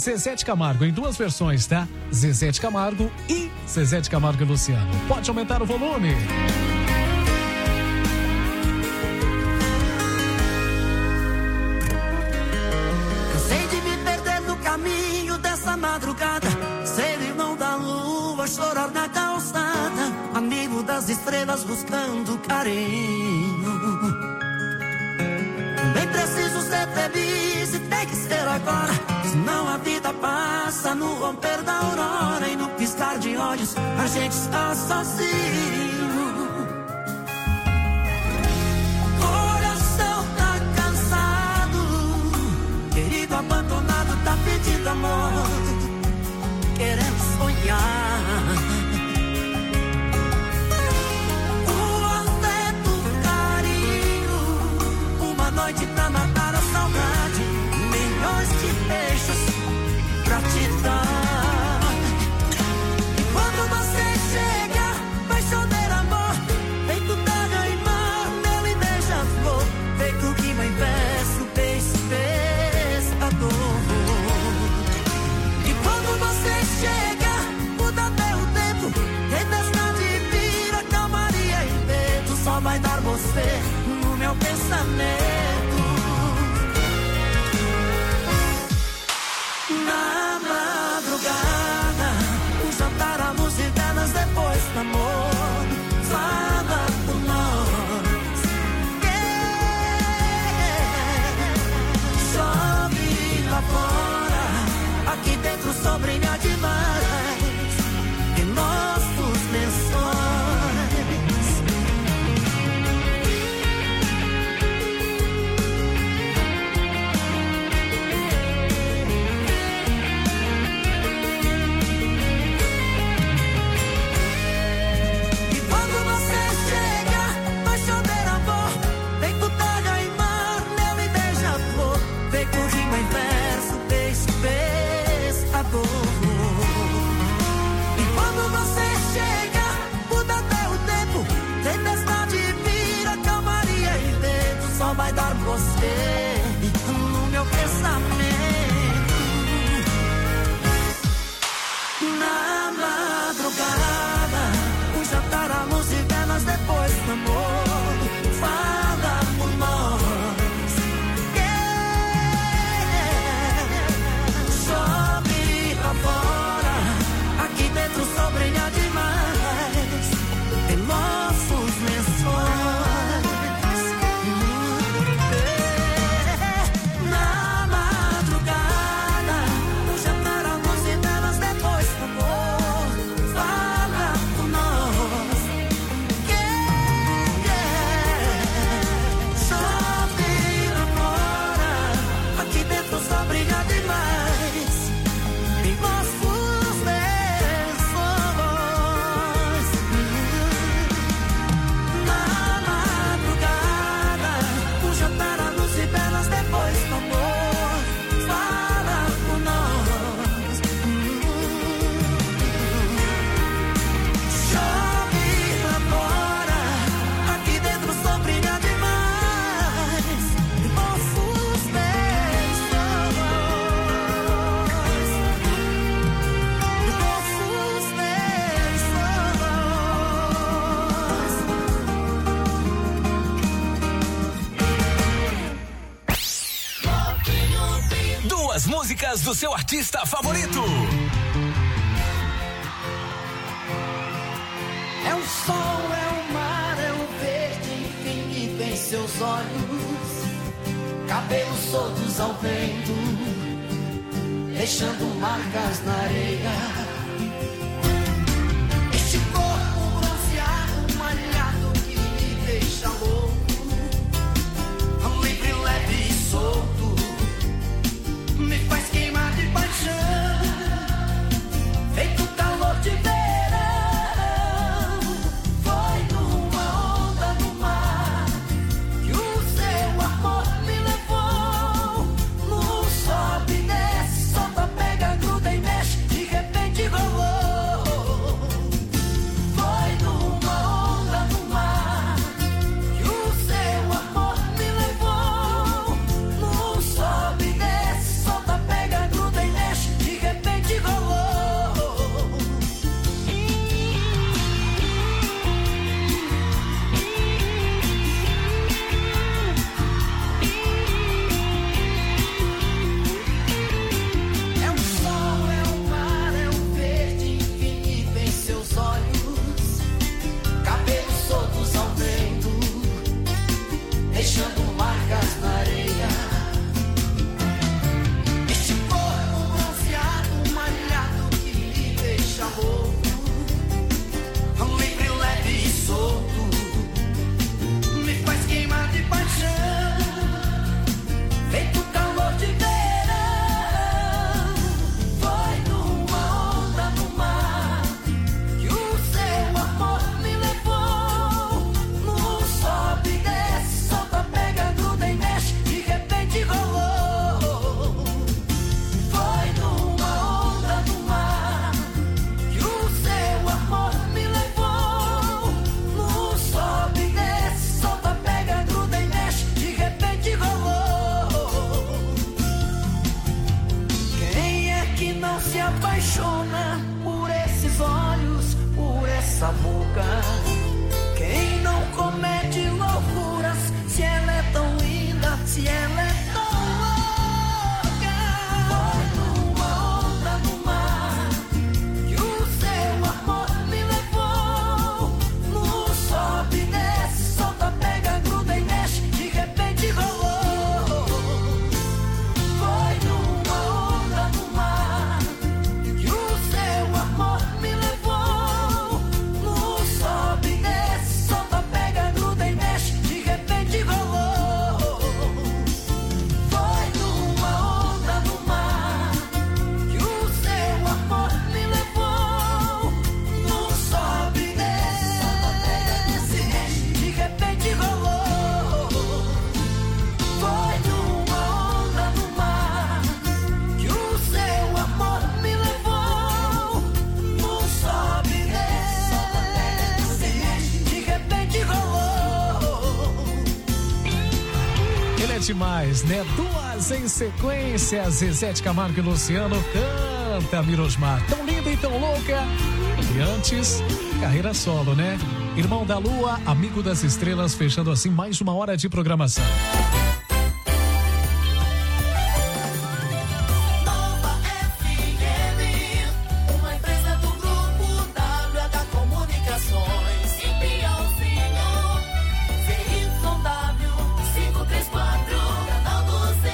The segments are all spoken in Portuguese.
Zezé de Camargo em duas versões, tá? Zezé de Camargo e Zezé de Camargo e Luciano. Pode aumentar o volume. Cansei de me perder no caminho dessa madrugada, ser irmão da lua, chorar na calçada, amigo das estrelas buscando carinho. Bem preciso ser feliz e tem que ser agora, senão a vida passa no romper da aurora e no piscar de olhos a gente está sozinho. Coração tá cansado, querido abandonado tá pedindo amor, querendo sonhar. O afeto, o carinho, uma noite pra matar a saudade, milhões de beijos pra te dar. E quando você chega, vai chover amor, feito terra e mar, mel e beija-flor, feito rima em verso, beijo, pescador. E quando você chega, muda até o tempo, tempestade vira calmaria e vento, só vai dar você no meu pensamento. Na madrugada, um jantar à luz e velas depois do amor, fala por nós. Chove lá fora, aqui dentro só brilha demais em nossos lençóis. E quando você chega, muda até o tempo, tempestade vira calmaria e vento, só vai dar você no meu pensamento. Na madrugada, um jantar à luz e velas depois do amor, fala por nós. Fora, aqui dentro só brilha demais em nossos lençóis. Na madrugada, um jantar à luz e velas depois do amor, fala por nós. Chove lá fora, aqui dentro só brilha demais. As músicas do seu artista favorito. É o sol, é o mar, é o verde, enfim, e tem seus olhos, cabelos soltos ao vento, deixando marcas na areia. Este corpo bronzeado, malhado, que me deixa louco, livre, leve e solto, me faz queimar de paixão, feito calor de verão. Foi numa onda no mar que o seu amor me levou. No sobe e desce, solta, pega, gruda e mexe, de repente apaixona por esses olhos, por essa boca. Quem não comete loucuras, se ela é tão linda, se ela é tão louca. Foi numa onda no mar que o seu amor me levou. No sobe e desce, solta, pega, gruda e mexe, de repente rolou. Foi numa onda no mar que o seu amor me levou. No sobe e desce, solta, pega, gruda e mexe, de repente rolou. Foi numa onda no mar que o seu amor me levou. No sobe e desce, de repente rolou. Foi numa onda no mar que o seu amor me levou. No sobe e desce, de repente rolou. Ele é demais, né? Duas em sequência, Zezé de Camargo e Luciano canta Mirosmar, tão linda e tão louca. E antes, carreira solo, né? Irmão da Lua, amigo das estrelas, fechando assim mais uma hora de programação. Nova FM, uma empresa do grupo WH Comunicações. Em Piauzinho, ZYW 534, canal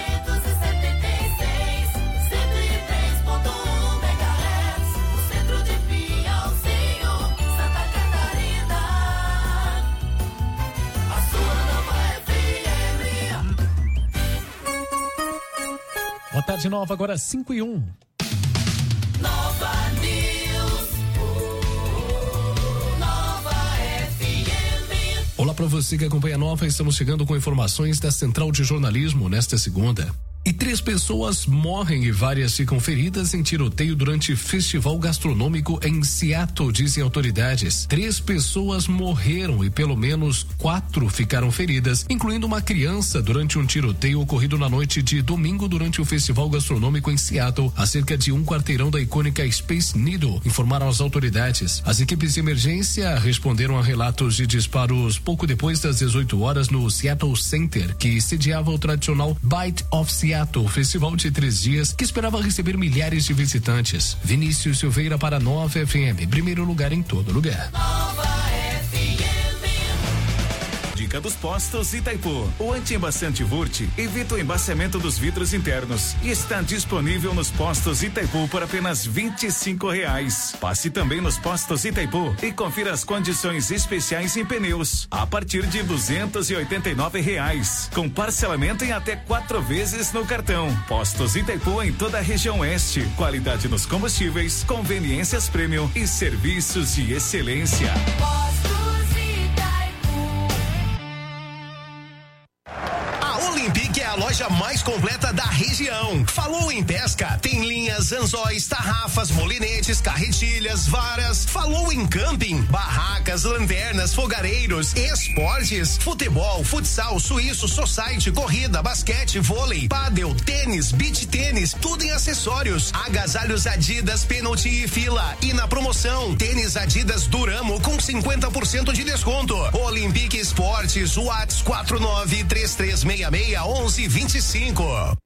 276, 103.1 MHz, no centro de Piauzinho, Santa Catarina. A sua Nova FM. Boa tarde nova, agora 5:01. Nova News. Nova FM. Olá para você que acompanha a Nova, estamos chegando com informações da Central de Jornalismo nesta segunda. E 3 pessoas morrem e várias ficam feridas em tiroteio durante festival gastronômico em Seattle, dizem autoridades. 3 pessoas morreram e pelo menos 4 ficaram feridas, incluindo uma criança, durante um tiroteio ocorrido na noite de domingo durante o festival gastronômico em Seattle, a cerca de um quarteirão da icônica Space Needle, informaram as autoridades. As equipes de emergência responderam a relatos de disparos pouco depois das 18 horas no Seattle Center, que sediava o tradicional Bite of Seattle, festival de 3 dias que esperava receber milhares de visitantes. Vinícius Silveira para Nova FM, primeiro lugar em todo lugar. Nova FM. Dica dos Postos Itaipu. O anti-embaçante Vurt evita o embaciamento dos vidros internos e está disponível nos postos Itaipu por apenas R$25. Passe também nos postos Itaipu e confira as condições especiais em pneus a partir de R$289, com parcelamento em até 4 vezes no cartão. Postos Itaipu em toda a região oeste. Qualidade nos combustíveis, conveniências premium e serviços de excelência. Olympic é a loja mais completa da região. Falou em pesca? Tem linhas, anzóis, tarrafas, molinetes, carretilhas, varas. Falou em camping? Barracas, lanternas, fogareiros, esportes, futebol, futsal, suíço, society, corrida, basquete, vôlei, pádel, tênis, beach tênis, tudo em acessórios. Agasalhos Adidas, Penalty e Fila. E na promoção, tênis Adidas Duramo com 50% de desconto. Olympic Esportes, Whats 4933661125.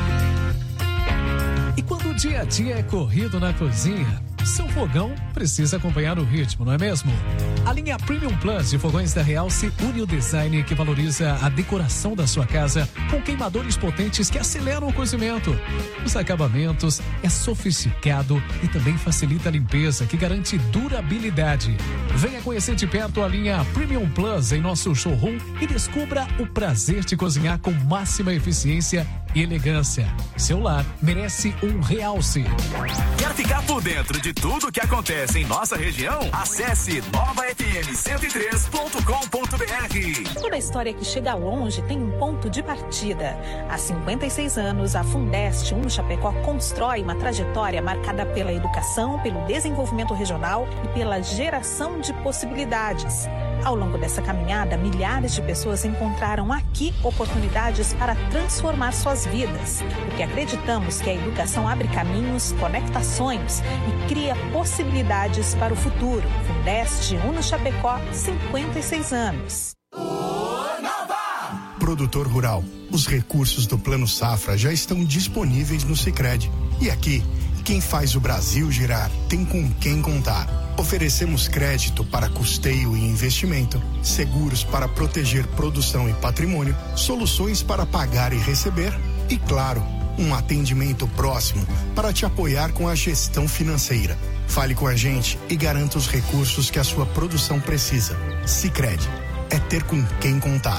E quando o dia a dia é corrido na cozinha, seu fogão precisa acompanhar o ritmo, não é mesmo? A linha Premium Plus de fogões da Realce une o design que valoriza a decoração da sua casa com queimadores potentes que aceleram o cozimento. Os acabamentos é sofisticado e também facilita a limpeza, que garante durabilidade. Venha conhecer de perto a linha Premium Plus em nosso showroom e descubra o prazer de cozinhar com máxima eficiência e elegância. Seu lar merece um Realce. Quer ficar por dentro de tudo que acontece em nossa região? Acesse novafm103.com.br. Toda história que chega longe tem um ponto de partida. Há 56 anos, a Fundest Chapecó constrói uma trajetória marcada pela educação, pelo desenvolvimento regional e pela geração de possibilidades. Ao longo dessa caminhada, milhares de pessoas encontraram aqui oportunidades para transformar suas vidas, porque acreditamos que a educação abre caminhos, conecta sonhos e cria possibilidades para o futuro. Fundeste Uno Chapecó, 56 anos. Produtor rural, os recursos do Plano Safra já estão disponíveis no Sicredi. E aqui, quem faz o Brasil girar tem com quem contar. Oferecemos crédito para custeio e investimento, seguros para proteger produção e patrimônio, soluções para pagar e receber e, claro, um atendimento próximo para te apoiar com a gestão financeira. Fale com a gente e garanta os recursos que a sua produção precisa. Sicredi, é ter com quem contar.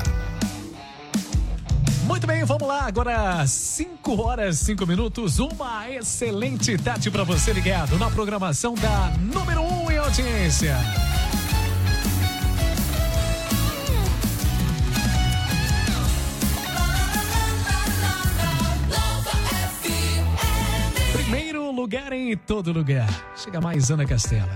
Muito bem, vamos lá, agora 5 horas 5 minutos, uma excelente tarde para você ligado na programação da número 1 em audiência. Primeiro lugar em todo lugar, chega mais Ana Castela.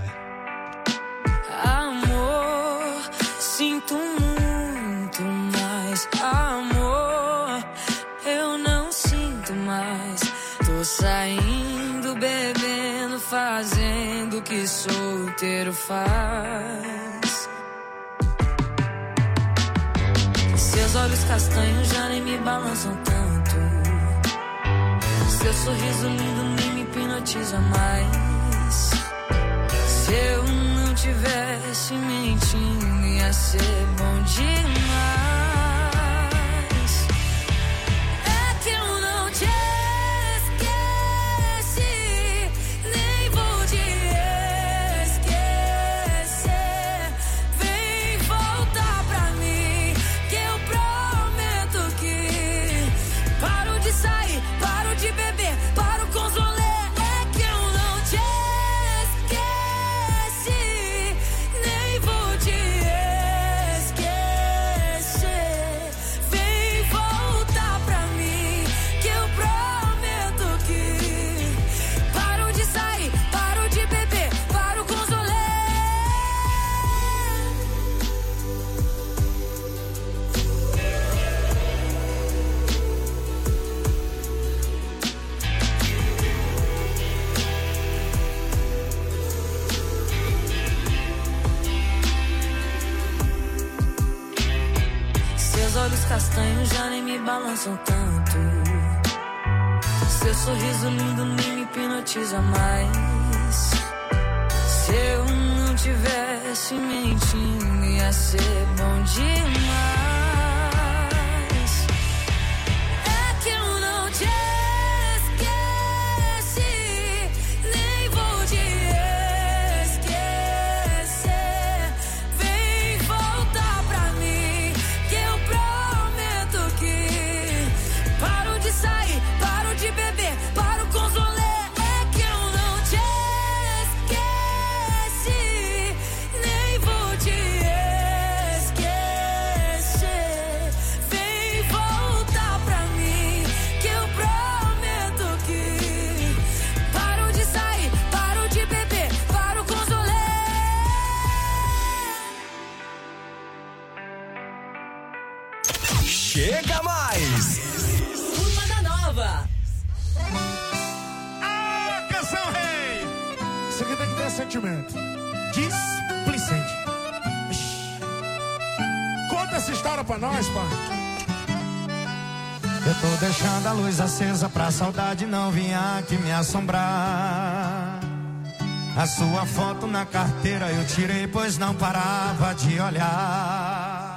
Amor, sinto muito mais amor, eu não sinto mais. Tô saindo, bebendo, fazendo o que solteiro faz. Seus olhos castanhos já nem me balançam tanto, seu sorriso lindo nem me hipnotiza mais. Se eu não tivesse mentindo, ia ser bom demais. É que eu não te esqueci, nem vou te esquecer. Vem voltar pra mim, que eu prometo que paro de sair, paro de beber, paro com os rolês. Olhos castanhos já nem me balançam tanto, seu sorriso lindo nem me hipnotiza mais. Se eu não tivesse mentindo, ia ser bom demais. É que eu não te esqueci, nem vou te esquecer. Vem voltar pra mim, que eu prometo que paro de sair, paro de beber, paro com os rolês. É que eu não te esqueci, nem vou te esquecer. Vem voltar pra mim, que eu prometo que paro de sair, paro de beber, paro com os rolês. Chega mais! Turma da Nova. Ah, canção rei! Isso aqui tem que ter sentimento. Displicente. Conta essa história pra nós, pai. Eu tô deixando a luz acesa pra saudade não vir aqui me assombrar. A sua foto na carteira eu tirei, pois não parava de olhar.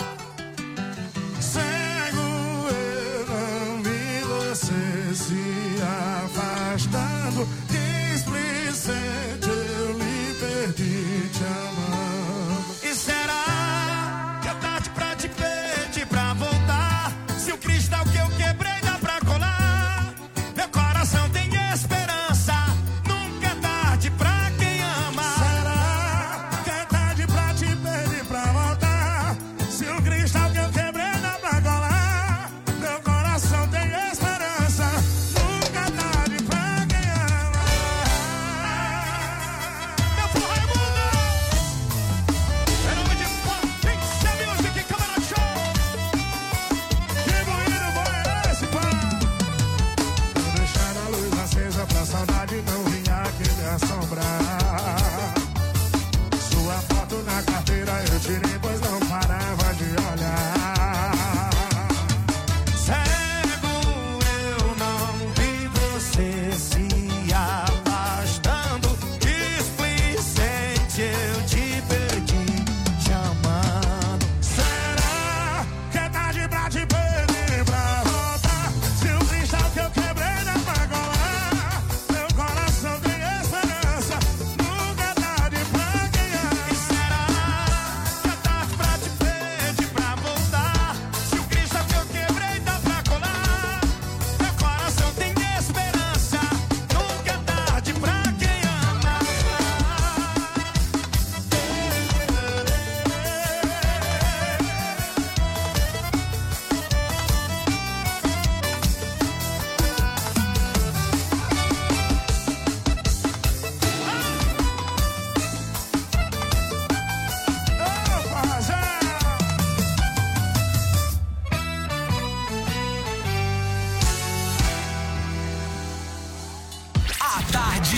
Cego eu não vi você se afastando. Displicente eu lhe perdi te amando. E será que é tarde pra te pedir pra voltar? Se o cristal que eu quebrei dá pra colar, meu coração tem esperança. Nunca é tarde pra quem ama. Será que é tarde pra te pedir pra voltar?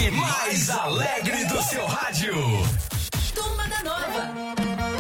e mais alegre do seu rádio. Turma da Nova.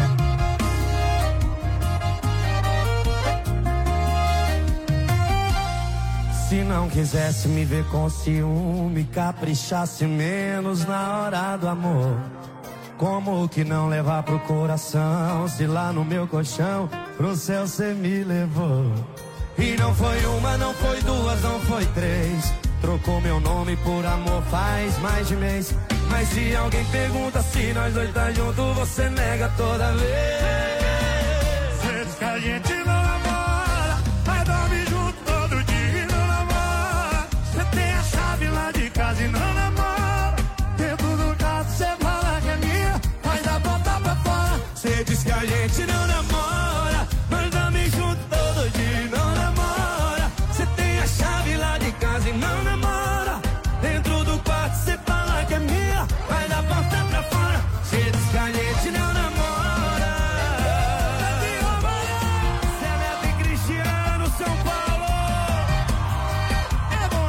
Se não quisesse me ver com ciúme, caprichasse menos na hora do amor. Como que não levar pro coração, se lá no meu colchão pro céu cê me levou? E não foi uma, não foi duas, não foi três. Trocou meu nome por amor faz mais de mês. Mas se alguém pergunta se nós dois tá junto, você nega toda vez. Cê diz que a gente não namora, mas dorme junto todo dia e não namora. Cê tem a chave lá de casa e não namora. Dentro do carro cê fala que é minha, faz a porta pra fora. Cê diz que a gente não namora, mas dorme junto todo dia e não namora. Cê tem a chave lá de casa e não namora. Dentro do quarto cê fala que é minha, vai da porta pra fora. Cê diz que a gente não namora. Cê é Neto e Cristiano, São Paulo. É bom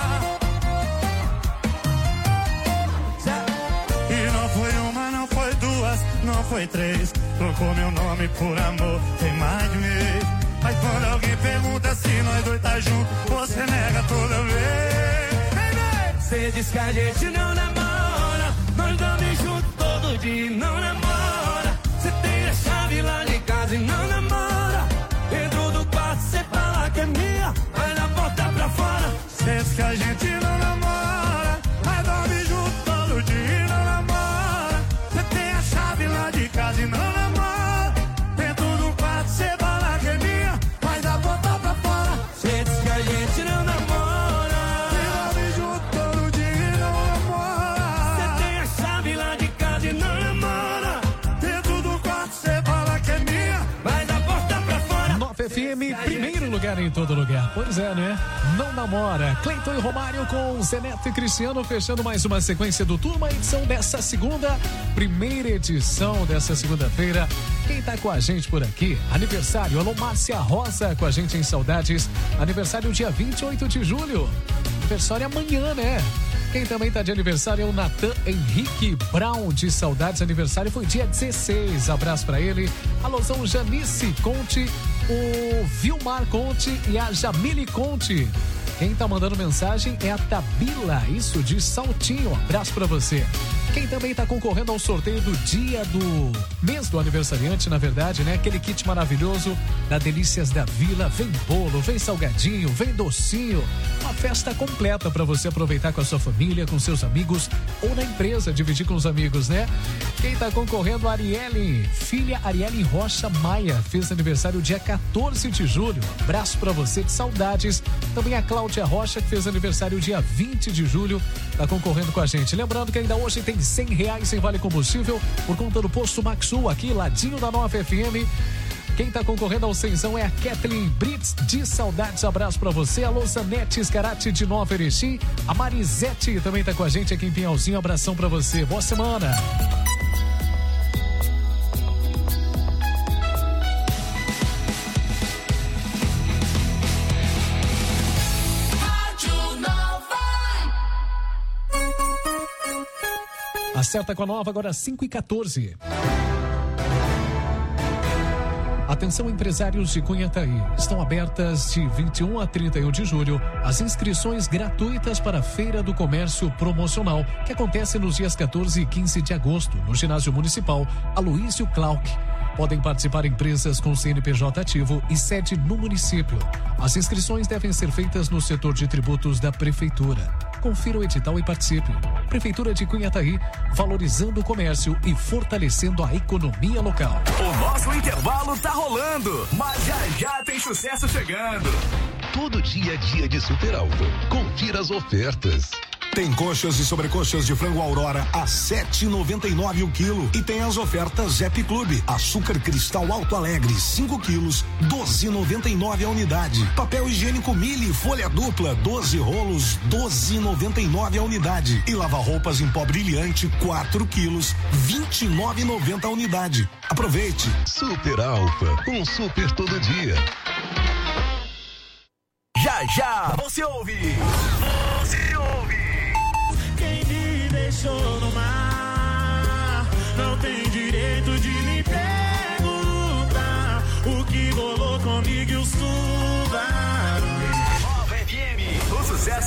demais. E não foi uma, não foi duas, não foi três. Trocou meu nome por amor, tem mais de mês. Mas quando alguém pergunta se nós dois tá junto, você nega toda vez. Cê diz que a gente não namora, nós dormimos junto todo dia e não namora. Cê tem a chave lá de casa e não namora. Dentro do quarto cê fala que é minha, vai na porta pra fora. Cê diz que a gente não namora, mas dorme junto todo dia e não namora. Cê tem a chave lá de casa e não namora. Dentro do quarto cê fala que é minha, vai da porta pra fora. Cê diz que a gente não namora. FM, primeiro lugar em todo lugar. Pois é, né? Não namora. Cleiton e Romário com Zé Neto e Cristiano fechando mais uma sequência do Turma, edição dessa segunda, primeira edição dessa segunda-feira. Quem tá com a gente por aqui? Aniversário, alô Márcia Rosa com a gente em Saudades. Aniversário dia 28 de julho. Aniversário amanhã, né? Quem também tá de aniversário é o Natan Henrique Brown de Saudades. Aniversário foi dia 16. Abraço pra ele. Alôzão Janice Conte, o Vilmar Conte e a Jamile Conte. Quem tá mandando mensagem é a Tabila, isso de Saltinho. Abraço pra você. Quem também tá concorrendo ao sorteio do dia do mês do aniversariante, na verdade, né? Aquele kit maravilhoso da Delícias da Vila. Vem bolo, vem salgadinho, vem docinho. Uma festa completa pra você aproveitar com a sua família, com seus amigos ou na empresa, dividir com os amigos, né? Quem tá concorrendo, a Arielle, filha Arielle Rocha Maia, fez aniversário dia 14 de julho. Abraço pra você de Saudades. Também a Cláudia Rocha, que fez aniversário dia 20 de julho, tá concorrendo com a gente. Lembrando que ainda hoje tem R$100 em vale combustível por conta do posto Maxul, aqui ladinho da Nova FM. Quem tá concorrendo ao cenzão é a Kathleen Brits de Saudades. Abraço pra você. Alô Zanetti Scarati de Nova Erechim. A Marisete também tá com a gente aqui em Pinhalzinho. Abração pra você. Boa semana. Acerta com a Nova, agora 5h14. Atenção, empresários de Cunhataí. Estão abertas de 21 a 31 de julho as inscrições gratuitas para a Feira do Comércio Promocional, que acontece nos dias 14 e 15 de agosto, no Ginásio Municipal Aloísio Clark. Podem participar empresas com CNPJ ativo e sede no município. As inscrições devem ser feitas no setor de tributos da Prefeitura. Confira o edital e participe. Prefeitura de Cunhataí, valorizando o comércio e fortalecendo a economia local. O nosso intervalo tá rolando, mas já tem sucesso chegando. Todo dia é dia de Super Alto. Confira as ofertas. Tem coxas e sobrecoxas de frango Aurora a 7,99 o quilo. E tem as ofertas Zep Clube. Açúcar cristal Alto Alegre, 5 quilos, 12,99 a unidade. Papel higiênico Mili, folha dupla, 12 rolos, 12,99 a unidade. E lava-roupas em pó brilhante, 4 quilos, 29,90 a unidade. Aproveite. Super Alfa, um super todo dia. Já você ouve. Você ouve. Quem diz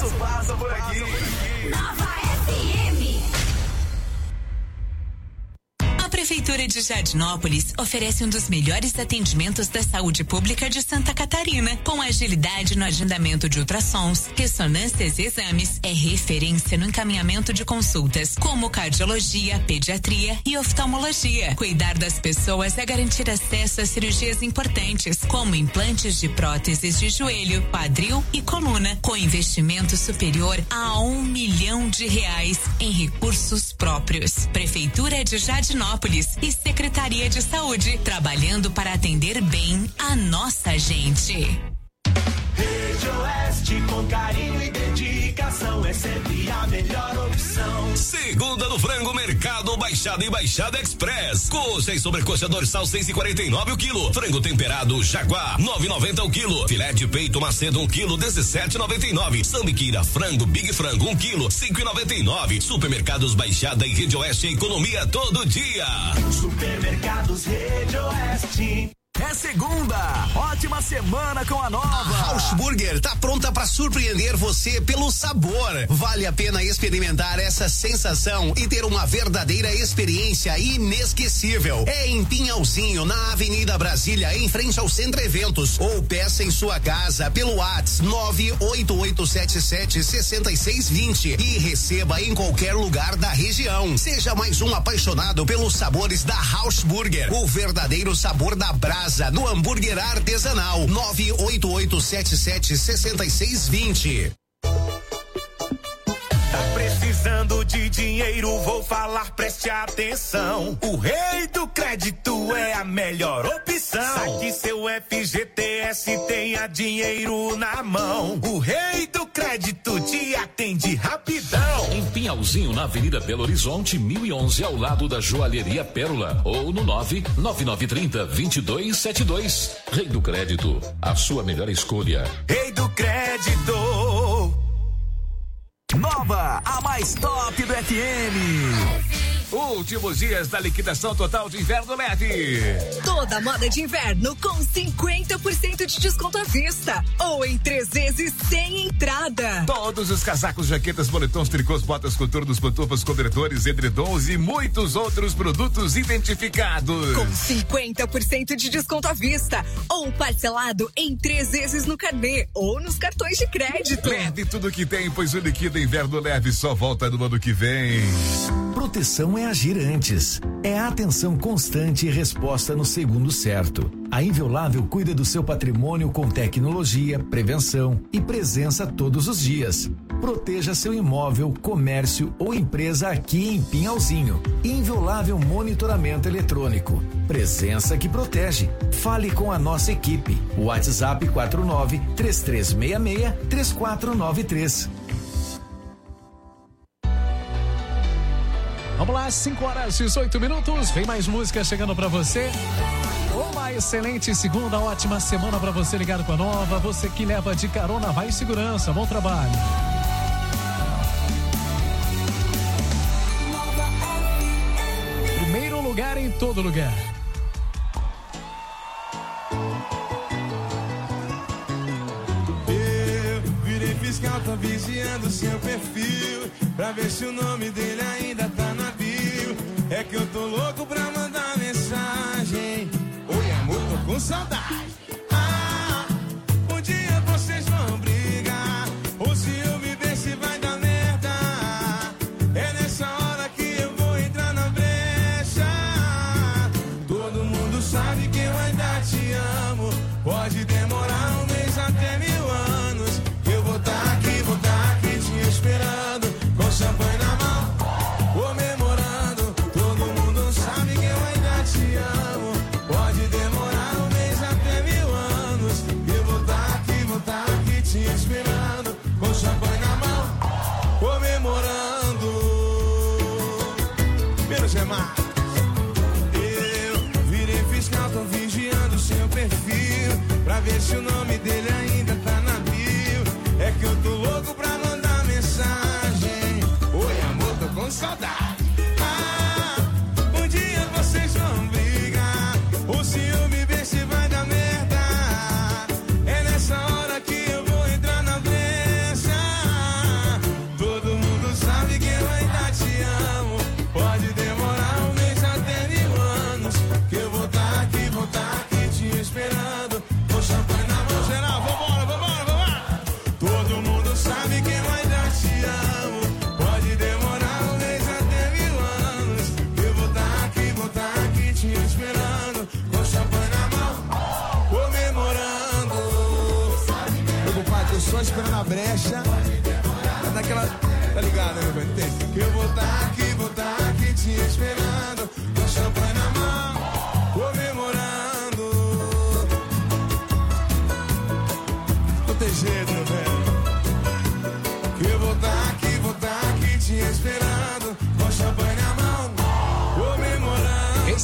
Isso passa por aqui. Nova FM. A Prefeitura de Jardinópolis oferece um dos melhores atendimentos da saúde pública de Santa Catarina, com agilidade no agendamento de ultrassons, ressonâncias e exames. É referência no encaminhamento de consultas, como cardiologia, pediatria e oftalmologia. Cuidar das pessoas é garantir acesso a cirurgias importantes, como implantes de próteses de joelho, quadril e coluna, com investimento superior a R$1 milhão em recursos próprios. Prefeitura de Jardinópolis e Secretaria de Saúde, trabalhando para atender bem a nossa gente. Rede Oeste, com carinho e dedicação, é sempre a melhor opção. Segunda do frango, Mercado Baixada e Baixada Express. Coxa e sobrecoxa dorsal 6,49 o quilo. Frango temperado Jaguar 9,90 o quilo. Filé de peito Macedo 1 quilo 17,99. Sambiquira frango Big Frango 1 quilo 5,99. Supermercados Baixada e Rede Oeste, economia todo dia. Supermercados Rede Oeste. É segunda, ótima semana com a nova. A House Burger tá pronta para surpreender você pelo sabor. Vale a pena experimentar essa sensação e ter uma verdadeira experiência inesquecível. É em Pinhalzinho, na Avenida Brasília, em frente ao Centro Eventos. Ou peça em sua casa pelo WhatsApp 988776620 e receba em qualquer lugar da região. Seja mais um apaixonado pelos sabores da House Burger, o verdadeiro sabor da brasa no hambúrguer artesanal. 988776620. Tá precisando de dinheiro, vou falar, preste atenção. O Rei do Crédito é a melhor opção. Saque seu FGTS, tenha dinheiro na mão. O Rei do Crédito te atende rapidão. Em Pinhalzinho, na Avenida Belo Horizonte, 1011, ao lado da Joalheria Pérola. Ou no 99930-2272. Rei do Crédito, a sua melhor escolha. Rei do Crédito. Nova, a mais top do FM. Últimos dias da liquidação total de inverno leve. Toda moda de inverno com 50% de desconto à vista ou em 3 vezes sem entrada. Todos os casacos, jaquetas, moletons, tricôs, botas, coturnos, pantufas, cobertores, edredons e muitos outros produtos identificados. Com 50% de desconto à vista ou parcelado em 3 vezes no carnê ou nos cartões de crédito. Leve tudo que tem, pois o Liquida Inverno Leve só volta no ano que vem. Proteção é agir antes. É a atenção constante e resposta no segundo certo. A Inviolável cuida do seu patrimônio com tecnologia, prevenção e presença todos os dias. Proteja seu imóvel, comércio ou empresa aqui em Pinhalzinho. Inviolável Monitoramento Eletrônico. Presença que protege. Fale com a nossa equipe. WhatsApp 49-3366-3493. Vamos lá, 5h18. Vem mais música chegando pra você. Uma excelente segunda, ótima semana pra você ligado com a nova. Você que leva de carona, vai em segurança. Bom trabalho. Primeiro lugar em todo lugar. Eu virei fiscal, tô vigiando seu perfil pra ver se o nome dele ainda tá na bio. É que eu tô louco pra mandar mensagem. Oi, amor, tô com saudade. Um dia vocês vão brigar, ou se eu me ver se vai dar merda. É nessa hora que eu vou entrar na brecha. Todo mundo sabe que eu ainda te amo. Pode demorar 1 mês até 1000 anos. Eu vou tá aqui te esperando, com champanhe na mão, comemorando. Todo mundo sabe que eu ainda te amo. Pode demorar 1 mês até 1000 anos. Eu vou tá aqui te esperando, com champanhe na mão, comemorando. Menos é mais. Eu virei fiscal, tô vigiando seu perfil pra ver se o nome dele ainda tá na bio. É que eu tô louco pra mandar mensagem. Oi, amor, tô com saudade. Um dia vocês vão brigar, ou se eu me ver se vai dar merda. É nessa hora que eu vou entrar na brecha.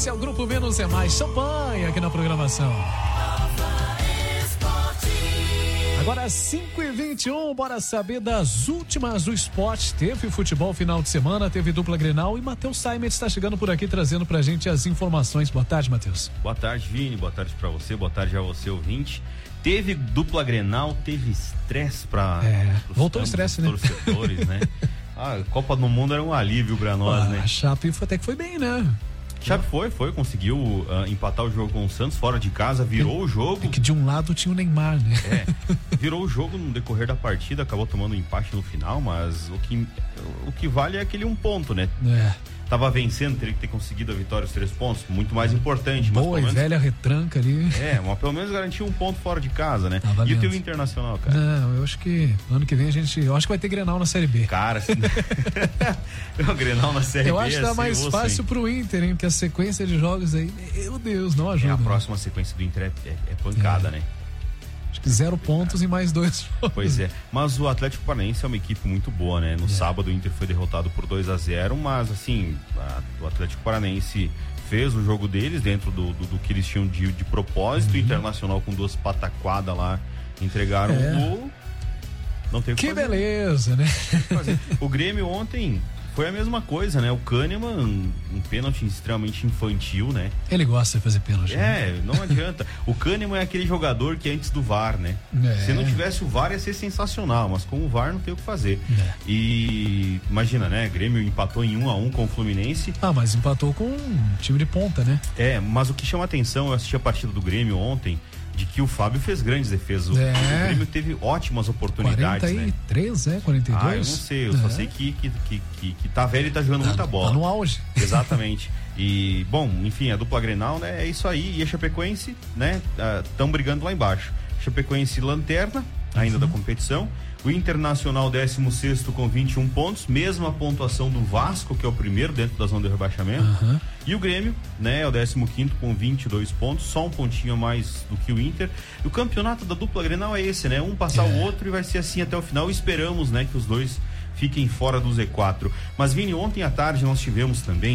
Esse é o Grupo Menos é Mais, champanhe aqui na programação. Agora 5h21, bora saber das últimas do esporte. Teve futebol final de semana, teve dupla Grenal e Matheus Saimet está chegando por aqui trazendo pra gente as informações. Boa tarde, Matheus. Boa tarde, Vini, boa tarde pra você, boa tarde a você, ouvinte. Teve dupla Grenal, teve estresse pra... voltou o estresse, né? Torcedores, né? A Copa do Mundo era um alívio pra nós, né? A Chape até que foi bem, né? Chape foi, conseguiu empatar o jogo com o Santos fora de casa, virou o jogo. É que de um lado tinha o Neymar, né? Virou o jogo no decorrer da partida, acabou tomando um empate no final, mas o que vale é aquele 1 ponto, né? Tava vencendo, teria que ter conseguido a vitória, os 3 pontos, muito mais importante. Boa mas, e velha retranca ali. Mas pelo menos garantiu 1 ponto fora de casa, né? Tava e o vendo. teu Internacional, cara? Não, eu acho que ano que vem eu acho que vai ter Grenal na Série B. Cara, o Grenal na Série B. Eu acho que tá mais fácil pro Inter, hein? Porque a sequência de jogos aí, meu Deus, não ajuda. A próxima sequência do Inter é pancada, né? Acho que 0 pontos em mais 2 jogos. Pois é, mas o Atlético Paranaense é uma equipe muito boa, né? No sábado o Inter foi derrotado por 2-0, mas assim, o Atlético Paranaense fez o jogo deles dentro do que eles tinham de propósito. Internacional com 2 pataquadas lá, entregaram o gol. Não tem o que fazer. Beleza, né? O Grêmio ontem foi a mesma coisa, né? O Kahneman, um pênalti extremamente infantil, né? Ele gosta de fazer pênalti. Não adianta. O Kahneman é aquele jogador que é antes do VAR, né? Se não tivesse o VAR ia ser sensacional, mas com o VAR não tem o que fazer. E imagina, né? Grêmio empatou em 1-1 com o Fluminense. Mas empatou com um time de ponta, né? Mas o que chama atenção, eu assisti a partida do Grêmio ontem, de que o Fábio fez grandes defesas. O Grêmio teve ótimas oportunidades, 43, né? 42? Eu não sei, eu só sei que tá velho e tá jogando muita bola. Tá no auge. Exatamente. E, bom, enfim, a dupla Grenal, né, é isso aí. E a Chapecoense, né, estão brigando lá embaixo. Chapecoense lanterna, ainda da competição. O Internacional 16º com 21 pontos, mesma pontuação do Vasco, que é o primeiro dentro da zona de rebaixamento. E o Grêmio, né, é o 15º com 22 pontos, só um pontinho a mais do que o Inter. E o campeonato da dupla Grenal é esse, né? Um passar o outro e vai ser assim até o final. Esperamos, né, que os dois fiquem fora do Z4. Mas, Vini, ontem à tarde nós tivemos também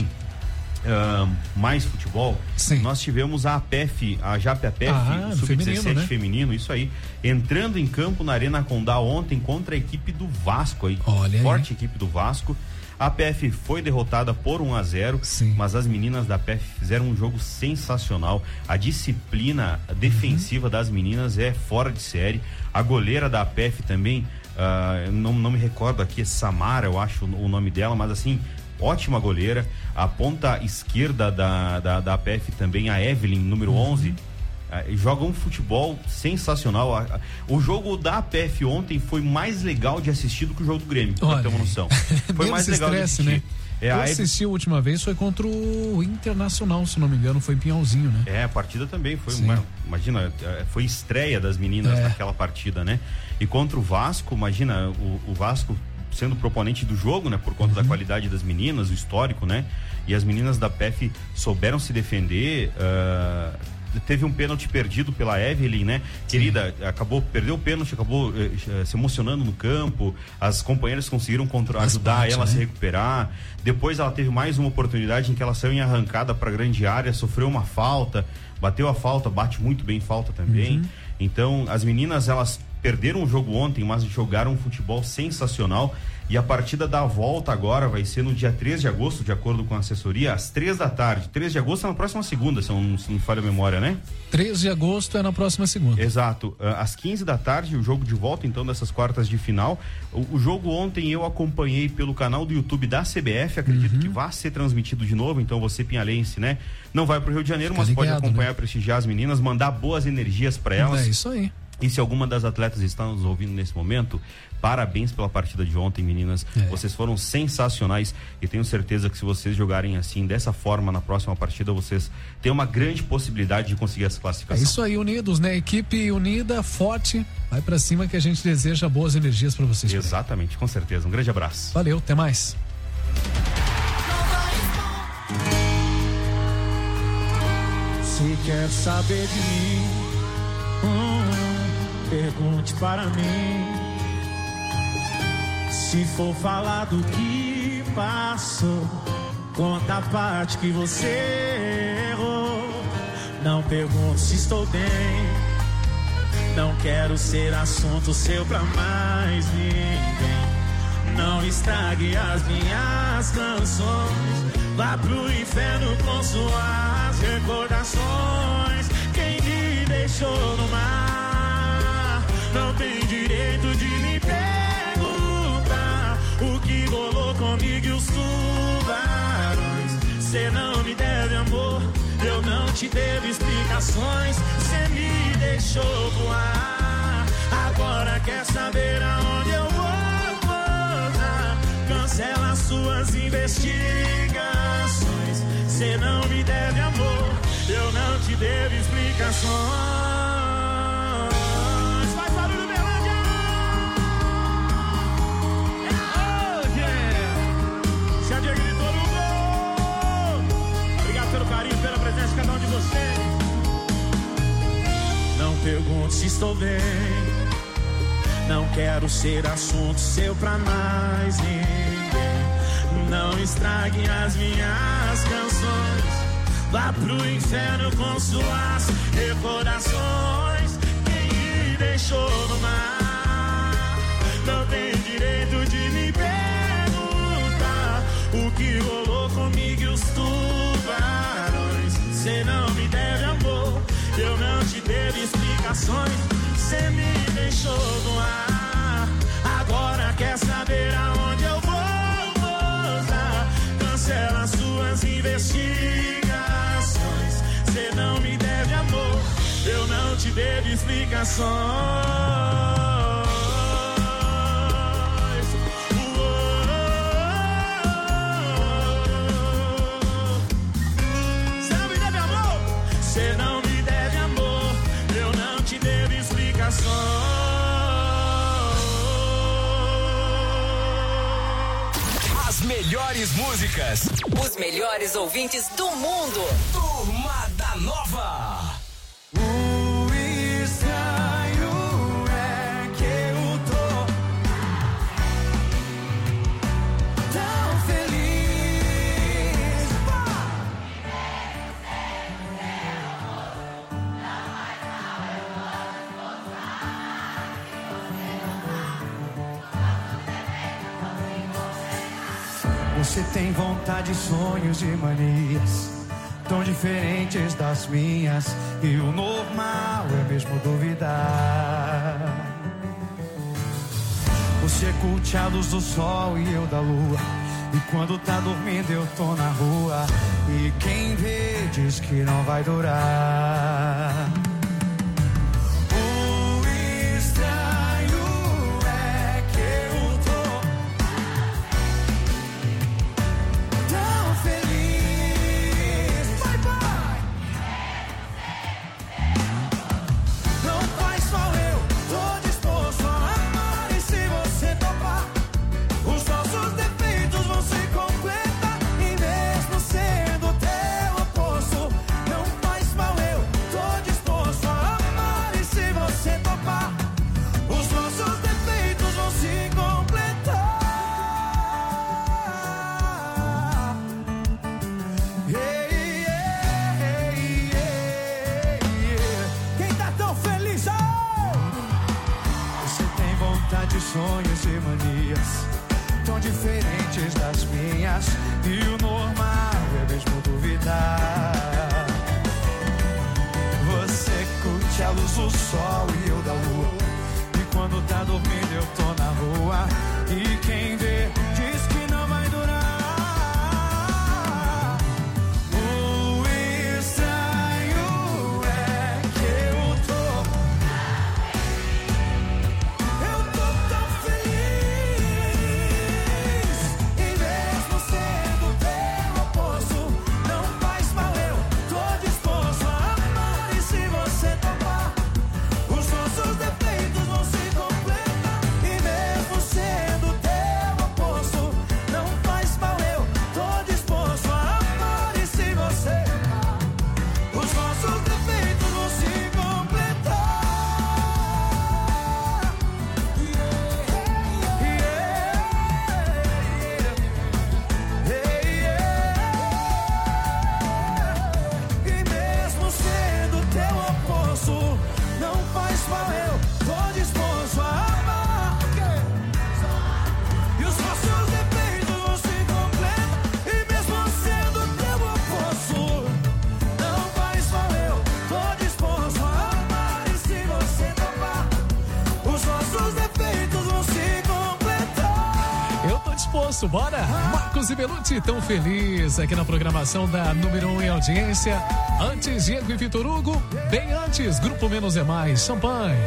mais futebol. Sim. Nós tivemos a APF, a Jape APF, Sub-17 feminino, isso aí, entrando em campo na Arena Condá ontem contra a equipe do Vasco aí. Forte equipe do Vasco. A APF foi derrotada por 1-0, mas as meninas da APF fizeram um jogo sensacional. A disciplina defensiva das meninas é fora de série. A goleira da APF também, não me recordo aqui, é Samara, eu acho o nome dela, mas assim, ótima goleira. A ponta esquerda da APF também, a Evelyn, número 11, joga um futebol sensacional. O jogo da APF ontem foi mais legal de assistir do que o jogo do Grêmio, pra ter uma noção. Foi mais legal de assistir. Né? Eu assisti a última vez, foi contra o Internacional, se não me engano, foi em Pinhalzinho, né? A partida também foi imagina, foi estreia das meninas naquela partida, né? E contra o Vasco, imagina, o Vasco sendo proponente do jogo, né? Por conta da qualidade das meninas, o histórico, né? E as meninas da PEF souberam se defender. Teve um pênalti perdido pela Evelyn, né? Querida, perdeu o pênalti, acabou se emocionando no campo. As companheiras conseguiram ajudar ela a se recuperar. Depois ela teve mais uma oportunidade em que ela saiu em arrancada para a grande área, sofreu uma falta, bateu a falta, bate muito bem falta também. Então, as meninas, elas perderam o jogo ontem, mas jogaram um futebol sensacional. E a partida da volta agora vai ser no dia 3 de agosto, de acordo com a assessoria, às 3 da tarde. 3 de agosto é na próxima segunda, se não me falha a memória, né? 3 de agosto é na próxima segunda. Exato. Às 15 da tarde, o jogo de volta, então, dessas quartas de final. O jogo ontem eu acompanhei pelo canal do YouTube da CBF, acredito que vai ser transmitido de novo, então você pinhalense, né? Não vai pro Rio de Janeiro, mas pode acompanhar, prestigiar as meninas, mandar boas energias para elas. É isso aí. E se alguma das atletas está nos ouvindo nesse momento, parabéns pela partida de ontem, meninas. Vocês foram sensacionais e tenho certeza que se vocês jogarem assim, dessa forma, na próxima partida, vocês têm uma grande possibilidade de conseguir essa classificação. É isso aí, unidos, né? Equipe unida, forte, vai pra cima que a gente deseja boas energias para vocês. Exatamente, com certeza. Um grande abraço. Valeu, até mais. Se quer saber de mim, pergunte para mim. Se for falar do que passou, conta a parte que você Não pergunto se estou bem. Não quero ser assunto seu pra mais ninguém. Não estrague as minhas canções. Vá pro inferno com suas recordações. Quem me deixou no mar não tem direito de me perguntar o que rolou comigo e os tubarões. Cê não me deve amor, eu não te devo explicações. Cê me deixou voar, agora quer saber aonde eu vou pousar. Cancela suas investigações. Cê não me deve amor, eu não te devo explicações. Faz barulho, Berlândia! Oh, yeah! Se a Diego gritou no gol! Obrigado pelo carinho, pela presença de cada um de vocês. Não pergunto se estou bem. Não quero ser assunto seu pra mais ninguém. Não estrague as minhas canções. Vá pro inferno com suas recordações. Quem me deixou no mar não tem direito de me perguntar o que rolou comigo e os tubarões. Cê não me deve amor, eu não te devo explicações. Cê me deixou no ar, agora quer saber aonde eu vou pousar. Cancela suas investigações. Cê não me deve amor, eu não te devo explicações. Cê não me deve amor, cê não me deve amor, eu não te devo explicações. As melhores músicas. Os melhores ouvintes do mundo. Turma da Nova. O estranho é que eu tô tão feliz. Você tem vontade, sonhos e manias tão diferentes das minhas, e o normal é mesmo duvidar. Você curte a luz do sol e eu da lua, e quando tá dormindo eu tô na rua, e quem vê diz que não vai durar. O estranho é que eu tô tão feliz. Vai, vai! Não faz mal, eu tô disposto a amar, e se você topar, os nossos defeitos vão se completar, e mesmo sendo teu oposto. Não faz mal, eu tô disposto a amar, e se você topar, os nossos defeitos vão se completar. Quem tá tão feliz? Oh! Você tem vontade, sonhos e manias tão diferentes das minhas, e o normal é mesmo duvidar. Você curte a luz do sol e eu da lua, e quando tá dormindo eu tô na rua, e quem vê diz que não vai durar. O estranho é que eu tô tão feliz, e mesmo sendo teu oposto. Não faz mal, eu tô disposto a amar, e se você topar, os nossos defeitos vão se completar, e mesmo sendo sucesso, bora! Marcos e Belucci tão feliz aqui na programação da número 1 em audiência. Antes, Diego e Vitor Hugo. Bem antes, Grupo Menos é Mais, Champanhe.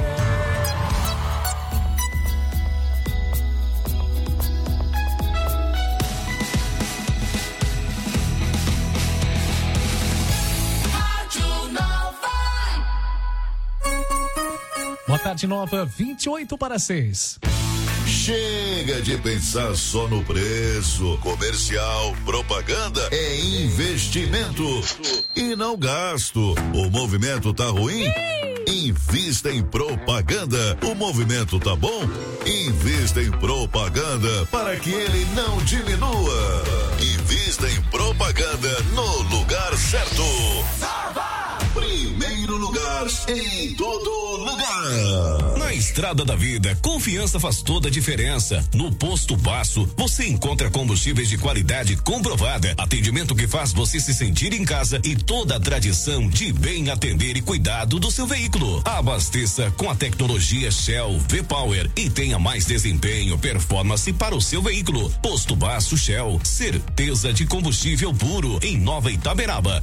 Boa tarde, Nova, 28:06. Chega de pensar só no preço. Comercial, propaganda é investimento e não gasto. O movimento tá ruim? Invista em propaganda. O movimento tá bom? Invista em propaganda para que ele não diminua. Invista em propaganda no lugar certo. Primeiro lugar em todo lugar. Na estrada da vida, confiança faz toda a diferença. No Posto Baço, você encontra combustíveis de qualidade comprovada, atendimento que faz você se sentir em casa e toda a tradição de bem atender e cuidado do seu veículo. Abasteça com a tecnologia Shell V-Power e tenha mais desempenho, performance para o seu veículo. Posto Baço Shell, certeza de combustível puro em Nova Itaberaba,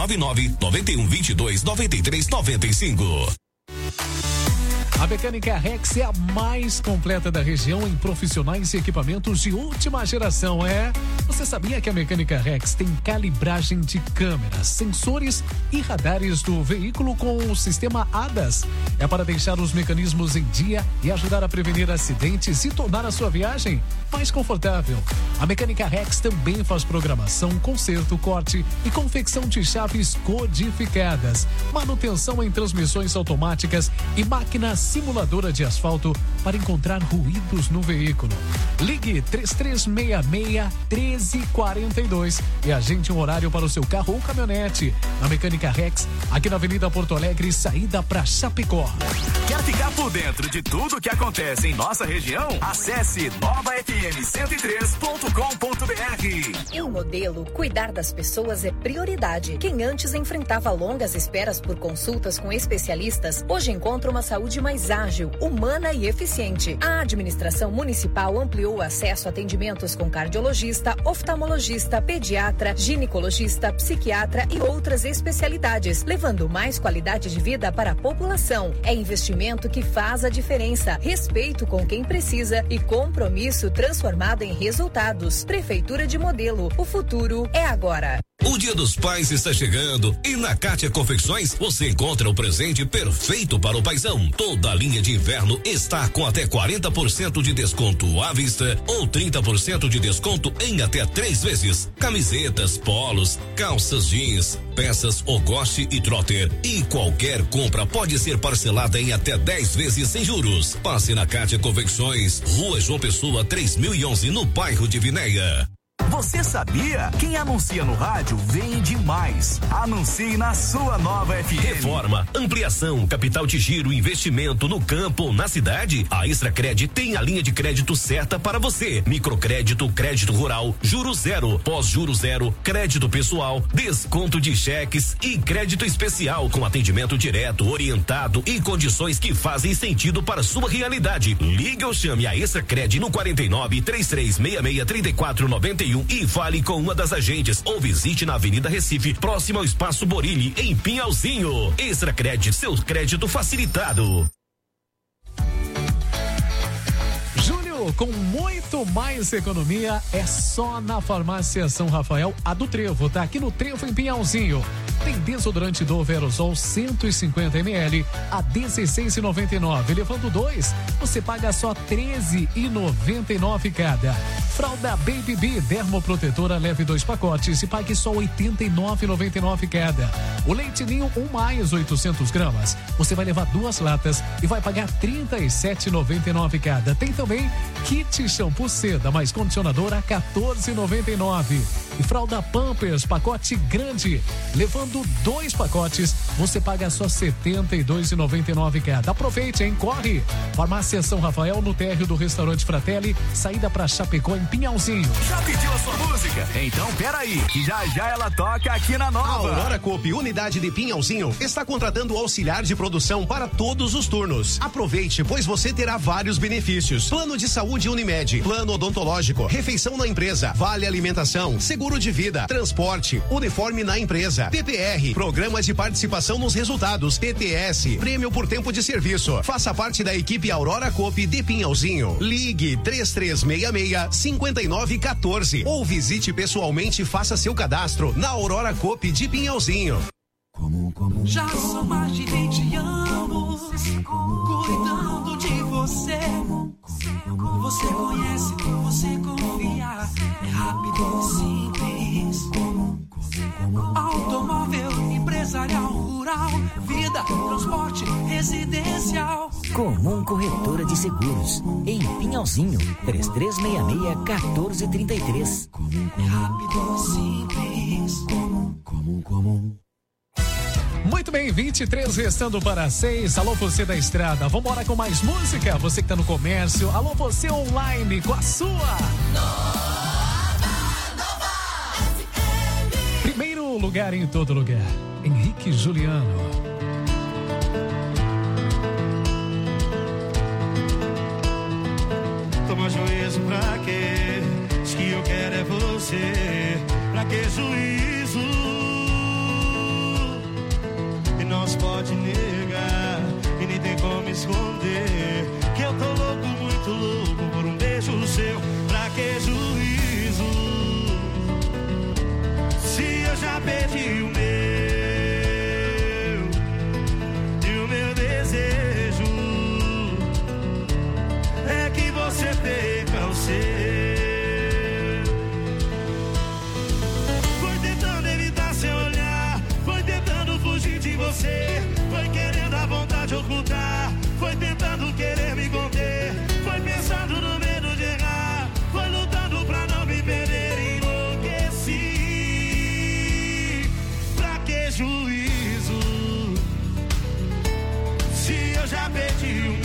499-9122-9395. A Mecânica Rex é a mais completa da região em profissionais e equipamentos de última geração, Você sabia que a Mecânica Rex tem calibragem de câmeras, sensores e radares do veículo com o sistema ADAS? É para deixar os mecanismos em dia e ajudar a prevenir acidentes e tornar a sua viagem mais confortável. A Mecânica Rex também faz programação, conserto, corte e confecção de chaves codificadas, manutenção em transmissões automáticas e máquinas simuladora de asfalto para encontrar ruídos no veículo. Ligue 3366-1342 e agende um horário para o seu carro ou caminhonete. Na Mecânica Rex, aqui na Avenida Porto Alegre, saída para Chapecó. Quer ficar por dentro de tudo que acontece em nossa região? Acesse novafm103.com.br. Em Modelo, cuidar das pessoas é prioridade. Quem antes enfrentava longas esperas por consultas com especialistas, hoje encontra uma saúde mais ágil, humana e eficiente. A administração municipal ampliou o acesso a atendimentos com cardiologista, oftalmologista, pediatra, ginecologista, psiquiatra e outras especialidades, levando mais qualidade de vida para a população. É investimento que faz a diferença, respeito com quem precisa e compromisso transformado em resultados. Prefeitura de Modelo, o futuro é agora. O Dia dos Pais está chegando e na Kátia Confecções você encontra o presente perfeito para o paizão. Toda a linha de inverno está com até 40% de desconto à vista ou 30% de desconto em até 3 vezes. Camisetas, polos, calças jeans, peças Ogoste e Trotter. E qualquer compra pode ser parcelada em até 10 vezes sem juros. Passe na Kátia Confecções, Rua João Pessoa 3011, no bairro de Vinéia. Você sabia? Quem anuncia no rádio vende mais. Anuncie na sua Nova FM. Reforma, ampliação, capital de giro, investimento no campo ou na cidade? A Extracred tem a linha de crédito certa para você. Microcrédito, crédito rural, juro zero, pós-juro zero, crédito pessoal, desconto de cheques e crédito especial com atendimento direto, orientado e condições que fazem sentido para sua realidade. Ligue ou chame a Extracred no 49-3366-3491 e fale com uma das agentes ou visite na Avenida Recife, próximo ao Espaço Borilli, em Pinhalzinho. Extracred, seu crédito facilitado. Julho, com muito mais economia, é só na Farmácia São Rafael, a do Trevo, tá aqui no Trevo em Pinhalzinho. Tem desodorante Dove Aerosol 150 ml a R$16,99. Levando 2, você paga só R$13,99 cada. Fralda Baby B Dermoprotetora, leve 2 pacotes e pague só R$89,99 cada. O leite ninho 1+, 800 gramas. Você vai levar 2 latas e vai pagar R$37,99 cada. Tem também kit shampoo seda mais condicionador a R$14,99. E fralda Pampers, pacote grande. Levando 2 pacotes, você paga só R$ 72,99 cada. Aproveite, hein? Corre! Farmácia São Rafael, no térreo do restaurante Fratelli, saída pra Chapecó, em Pinhalzinho. Já pediu a sua música? Então peraí, que já ela toca aqui na Nova. A Aurora Coop, unidade de Pinhalzinho, está contratando auxiliar de produção para todos os turnos. Aproveite, pois você terá vários benefícios. Plano de saúde Unimed, plano odontológico, refeição na empresa, vale alimentação, seguro de vida, transporte, uniforme na empresa, PPR, programa de participação nos resultados, PTS, prêmio por tempo de serviço. Faça parte da equipe Aurora Coop de Pinhalzinho. Ligue 3366-5914 ou visite pessoalmente e faça seu cadastro na Aurora Coop de Pinhalzinho. Já são mais de 20 anos cuidando de você. Você conhece, você confia. É rápido e simples. Automóvel, empresarial, rural, vida, transporte, residencial. Comum Corretora de Seguros, em Pinhalzinho, 3366-1433. É rápido e simples. Comum. Muito bem, 23 restando para 6. Alô, você da estrada, vambora com mais música. Você que tá no comércio, alô, você online com a sua Primeiro lugar em todo lugar, Henrique Juliano. Toma juízo pra quê? Diz que eu quero é você. Pra que juízo? E não se pode negar, e nem tem como esconder, que eu tô louco, muito louco por um beijo seu. Pra que juízo? Se eu já perdi o meu, e o meu desejo é que você perca o seu. Foi tentando evitar seu olhar, foi tentando fugir de você, foi querendo a vontade ocultar, foi tentando querer me conter, foi pensando no medo de errar, foi lutando pra não me perder, enlouqueci. Pra que juízo? Se eu já perdi o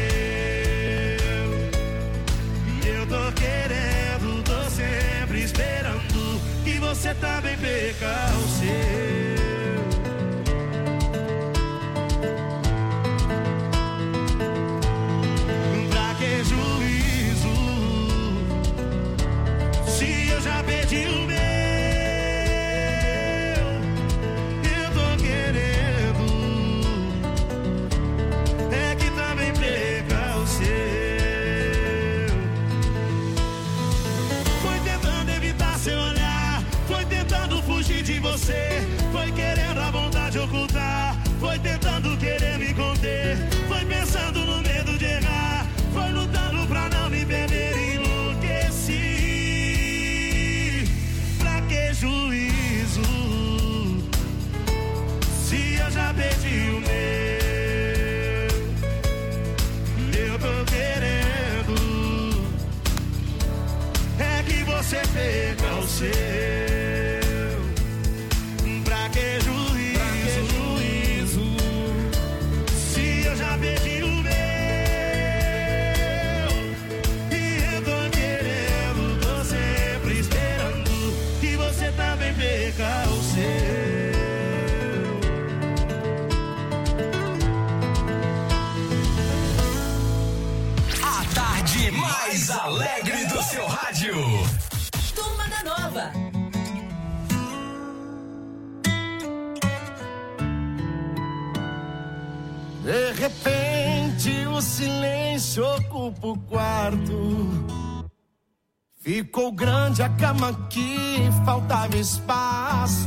meu, eu tô querendo, tô sempre esperando que você também perca o seu. Perdi o meu, eu tô querendo, é que também perca o seu. Foi tentando evitar seu olhar, foi tentando fugir de você, foi querendo a vontade ocultar, foi tentando querer me conter, foi pensando no medo de errar, foi lutando pra não me perder, enlouqueci. Juízo, se eu já perdi o meu, eu tô querendo é que você perca o seu. Pra que juízo, se eu já perdi o meu, e eu tô querendo, tô sempre esperando que você também perca o seu. A tarde mais alegre do seu rádio. Turma da Nova. De repente o silêncio ocupa o quarto. Ficou grande a cama aqui, faltava espaço.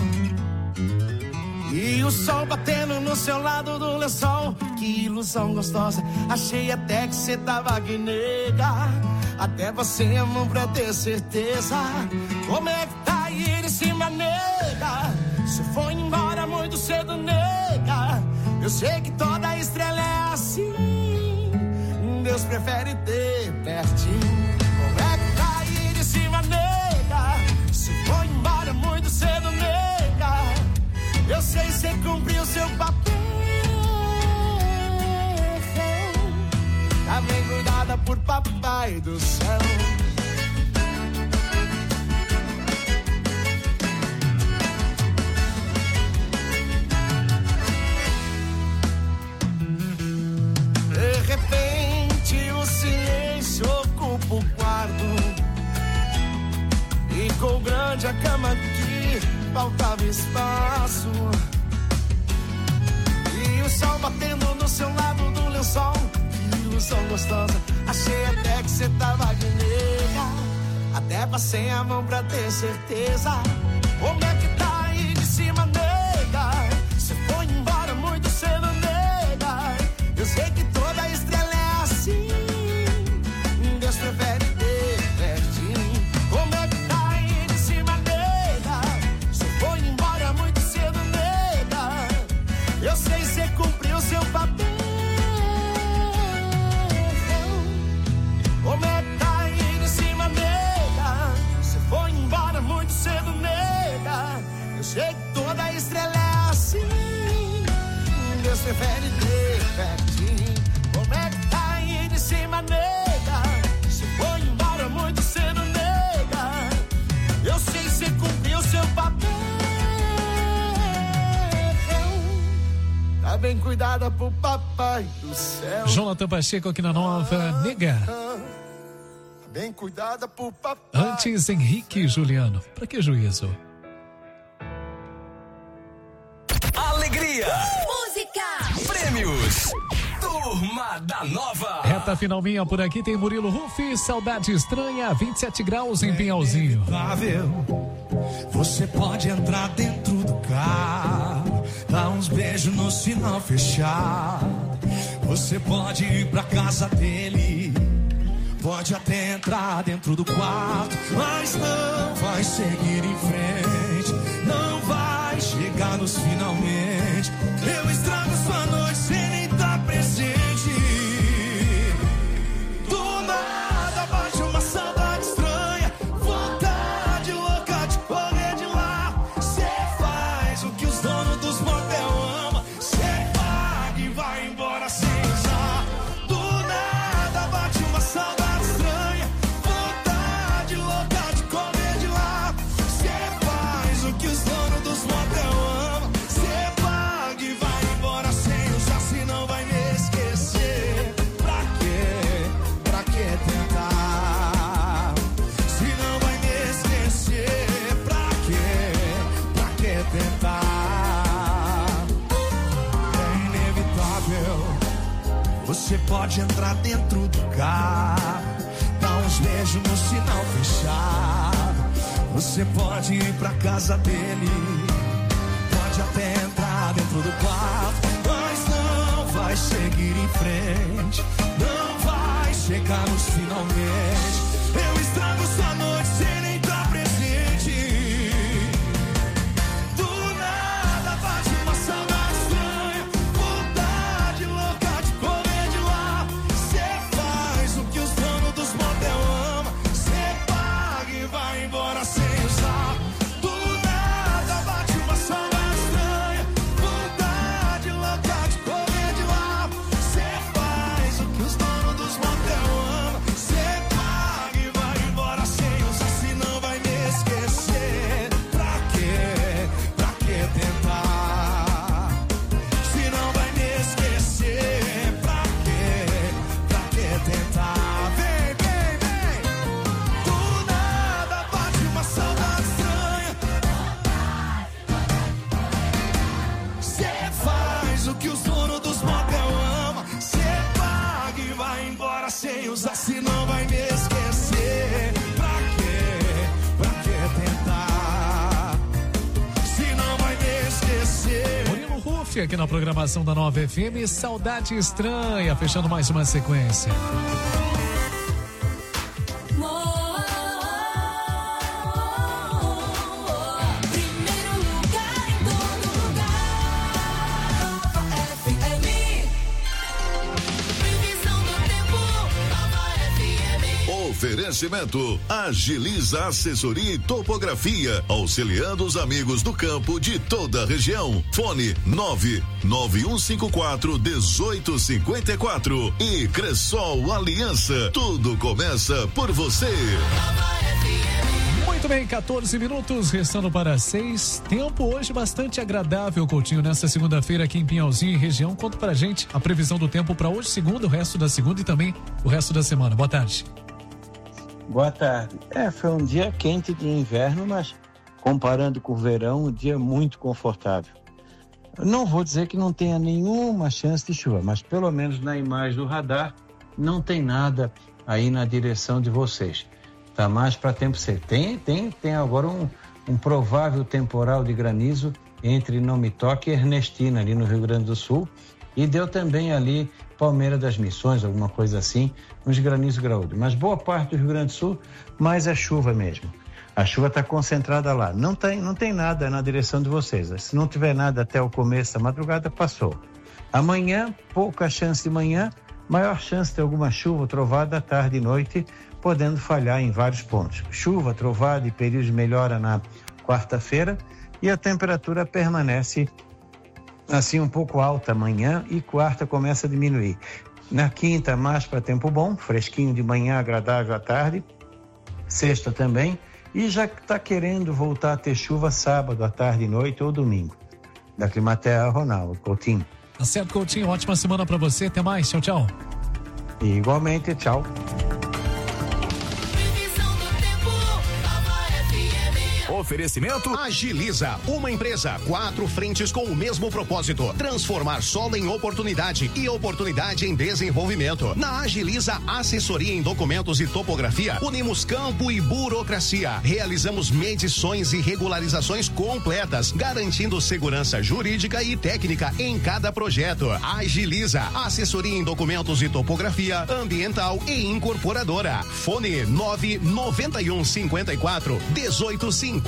E o sol batendo no seu lado do lençol. Que ilusão gostosa, achei até que cê tava aqui, nega. Até você, amor, pra ter certeza. Como é que tá aí em cima, nega? Você foi embora muito cedo, nega. Eu sei que toda estrela é assim. Deus prefere ter pertinho. Como é que tá aí de cima, nega? Se foi embora muito cedo, nega. Eu sei você cumpriu seu papel. Tá bem cuidada por papai do céu. De repente o silêncio ocupa o quarto. Ficou grande a cama que faltava espaço. E o sol batendo no seu lado do lençol. Que ilusão gostosa. Achei até que cê tava de nega. Até passei a mão pra ter certeza. Como é que tá aí de cima, nega? Cê foi embora muito cedo, nega. Eu sei que toda estrela é assim. Deus prefere ter pertinho. Como é que tá aí de cima, nega? Cê foi embora muito cedo, nega. Eu sei que cê cumpriu seu papel. Como é que tá aí de cima, nega? Cê foi embora muito cedo, nega. Eu sei que toda estrela é assim. Deus prefere ter pertinho. Como é que tá aí de cima, nega? Cê foi embora muito cedo, nega. Eu sei que cê cumpriu seu papel. Tá bem cuidada pro papai do céu. Jonathan Pacheco aqui na Nova, nega. Bem cuidada por papai. Antes, Henrique e Juliano. Pra que juízo? Alegria. Música. Prêmios. Turma da Nova. Reta final minha por aqui tem Murilo Rufi, Saudade Estranha, 27 graus em Pinhalzinho. Você pode entrar dentro do carro, dar uns beijos no sinal fechado. Você pode ir pra casa dele, pode até entrar dentro do quarto, mas não vai seguir em frente, não vai chegar nos finalmente. Eu estrago sua noite sem nem estar presente. Do nada bate uma saudade estranha, vontade louca de correr de lá. Cê faz o que os donos dos motel amam, cê paga e vai embora sem usar. Do nada bate uma saudade estranha, vontade louca de correr de lá. Cê faz o que os donos dos motel amam, cê paga e vai embora sem usar, senão vai me esquecer. Pra quê? Pra que tentar? Senão vai me esquecer. Pra quê? Pra que tentar? É inevitável. Você pode entrar dentro do carro, dar uns beijos no sinal fechado. Você pode ir pra casa dele, pode até entrar dentro do quarto, mas não vai seguir em frente, não vai chegar nos finalmente. Eu estrago sua noite sem nem estar presente. Do nada bate uma saudade estranha, vontade louca de correr de lá. Cê faz o que os donos dos motel amam, cê paga e vai embora sem usar. Do nada bate uma saudade estranha, vontade louca de correr de lá. Cê faz o que os donos dos motel amam, cê paga e vai embora sem usar, senão vai me esquecer. Pra quê? Pra que tentar? Senão vai me esquecer. Pra quê? Pra que tentar? Vem, vem, vem. Do nada bate uma saudade estranha. Cê faz o que os donos dos motel amam, cê paga e vai embora sem usar, senão vai me esquecer. Pra quê? Pra que tentar? Senão vai me esquecer. Murilo Rufi aqui na programação da Nova FM, Saudade Estranha, fechando mais uma sequência. Primeiro lugar em todo lugar. Nova FM. Previsão do tempo. Nova FM. Oferecimento Agiliza Assessoria e Topografia, auxiliando os amigos do campo de toda a região. Fone 99154-1854 e Cressol Aliança. Tudo começa por você. Muito bem, 14 minutos, restando para 6. Tempo hoje bastante agradável, Coutinho, nessa segunda-feira aqui em Pinhalzinho e região. Conta pra gente a previsão do tempo para hoje, segunda, o resto da segunda e também o resto da semana. Boa tarde. Boa tarde. Foi um dia quente de inverno, mas comparando com o verão, um dia muito confortável. Eu não vou dizer que não tenha nenhuma chance de chuva, mas pelo menos na imagem do radar não tem nada aí na direção de vocês. Tá mais para tempo seco. Tem agora um provável temporal de granizo entre Não Me Toque e Ernestina, ali no Rio Grande do Sul. E deu também ali Palmeira das Missões, alguma coisa assim, uns granizos graúdos. Mas boa parte do Rio Grande do Sul, mais é chuva mesmo. A chuva está concentrada lá. Não tem nada na direção de vocês. Se não tiver nada até o começo da madrugada, passou. Amanhã, pouca chance de manhã, maior chance de alguma chuva, trovada, tarde e noite, podendo falhar em vários pontos. Chuva, trovada e período de melhora na quarta-feira e a temperatura permanece assim um pouco alta amanhã e quarta começa a diminuir. Na quinta, mais para tempo bom, fresquinho de manhã, agradável à tarde. Sexta também. E já está querendo voltar a ter chuva sábado, à tarde e noite ou domingo. Da Climaterra, Ronaldo Coutinho. Tá certo, Coutinho. Ótima semana para você. Até mais. Tchau, tchau. E igualmente, tchau. Oferecimento Agiliza, uma empresa, 4 frentes com o mesmo propósito: transformar solo em oportunidade e oportunidade em desenvolvimento. Na Agiliza Assessoria em Documentos e Topografia, unimos campo e burocracia. Realizamos medições e regularizações completas, garantindo segurança jurídica e técnica em cada projeto. Agiliza Assessoria em Documentos e Topografia ambiental e incorporadora. Fone 99154-1854.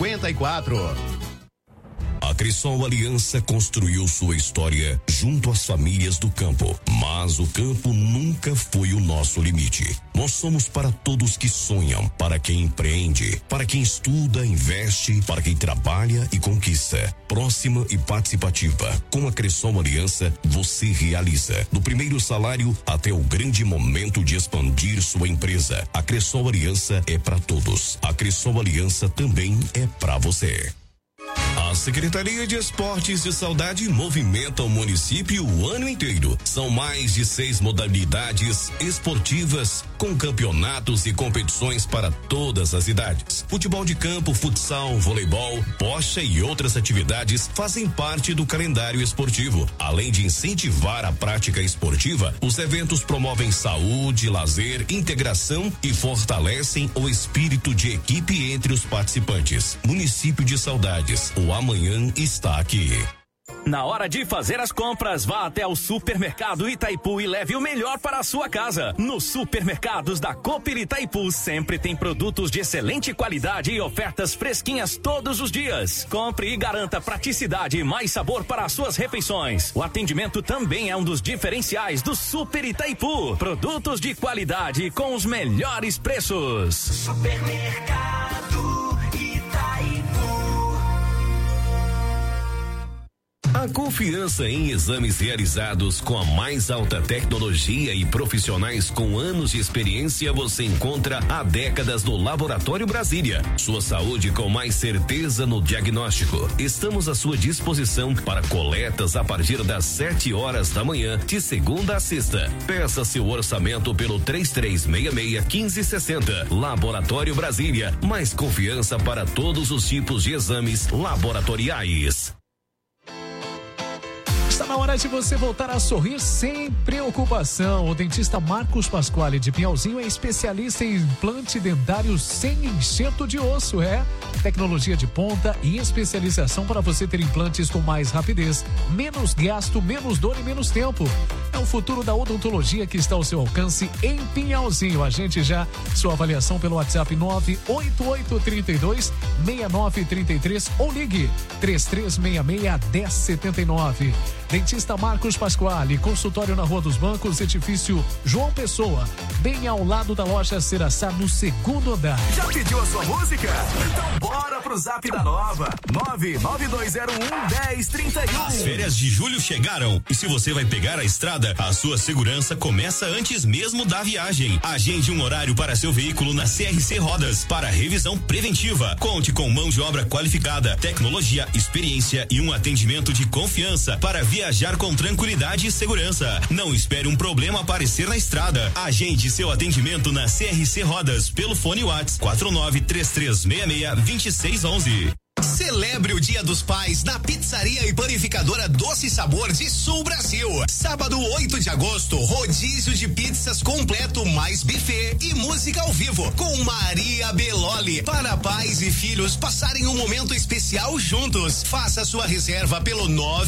A Cressol Aliança construiu sua história junto às famílias do campo, mas o campo nunca foi o nosso limite. Nós somos para todos que sonham, para quem empreende, para quem estuda, investe, para quem trabalha e conquista. Próxima e participativa. Com a Cressol Aliança, você realiza, do primeiro salário até o grande momento de expandir sua empresa. A Cressol Aliança é para todos. A Cressol Aliança também é para você. A Secretaria de Esportes de Saudade movimenta o município o ano inteiro. São mais de 6 modalidades esportivas com campeonatos e competições para todas as idades. Futebol de campo, futsal, voleibol, bocha e outras atividades fazem parte do calendário esportivo. Além de incentivar a prática esportiva, os eventos promovem saúde, lazer, integração e fortalecem o espírito de equipe entre os participantes. Município de Saudades, o amanhã está aqui. Na hora de fazer as compras, vá até o Supermercado Itaipu e leve o melhor para a sua casa. Nos supermercados da Cooper Itaipu sempre tem produtos de excelente qualidade e ofertas fresquinhas todos os dias. Compre e garanta praticidade e mais sabor para as suas refeições. O atendimento também é um dos diferenciais do Super Itaipu. Produtos de qualidade com os melhores preços. Supermercado Itaipu. A confiança em exames realizados com a mais alta tecnologia e profissionais com anos de experiência você encontra há décadas no Laboratório Brasília. Sua saúde com mais certeza no diagnóstico. Estamos à sua disposição para coletas a partir das 7 horas da manhã, de segunda a sexta. Peça seu orçamento pelo 3366-1560. Laboratório Brasília, mais confiança para todos os tipos de exames laboratoriais. Está na hora de você voltar a sorrir sem preocupação. O dentista Marcos Pasquale de Pinhalzinho é especialista em implante dentário sem enxerto de osso. Tecnologia de ponta e especialização para você ter implantes com mais rapidez, menos gasto, menos dor e menos tempo. É o futuro da odontologia que está ao seu alcance em Pinhalzinho. Agende já sua avaliação pelo WhatsApp 98832-6933 ou ligue 3366-1079. Dentista Marcos Pasquale, consultório na Rua dos Bancos, edifício João Pessoa, bem ao lado da loja Ceraçá, no segundo andar. Já pediu a sua música? Então bora pro Zap da Nova. 992011031. As férias de julho chegaram e se você vai pegar a estrada, a sua segurança começa antes mesmo da viagem. Agende um horário para seu veículo na CRC Rodas para revisão preventiva. Conte com mão de obra qualificada, tecnologia, experiência e um atendimento de confiança para viajar com tranquilidade e segurança. Não espere um problema aparecer na estrada. Agende seu atendimento na CRC Rodas pelo fone WhatsApp 4933662611. Celebre o Dia dos Pais na Pizzaria e Panificadora Doce Sabor de Sul Brasil. Sábado 8 de agosto, rodízio de pizzas completo mais buffet e música ao vivo com Maria Beloli para pais e filhos passarem um momento especial juntos. Faça sua reserva pelo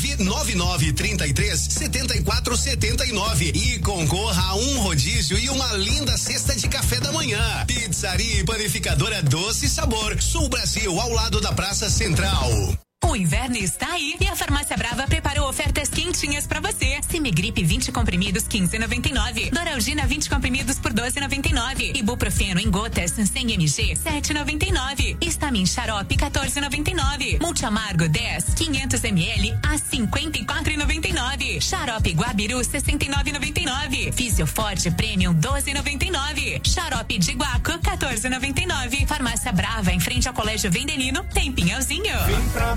999337479 e concorra a um rodízio e uma linda cesta de café da manhã. Pizzaria e Panificadora Doce Sabor, Sul Brasil, ao lado da Praça Central. O inverno está aí e a Farmácia Brava preparou ofertas quentinhas pra você. Simigripe 20 comprimidos 15,99. Doralgina 20 comprimidos por 12,99. Ibuprofeno em gotas 100 mg 7,99. Estamin Xarope 14,99. Multiamargo 10 500 ml a 54,99. Xarope Guabiru 69,99. Fisioforte Premium 12,99. Xarope de Guaco 14,99. Farmácia Brava em frente ao Colégio Vendelino tem Pinhalzinho. Vem pra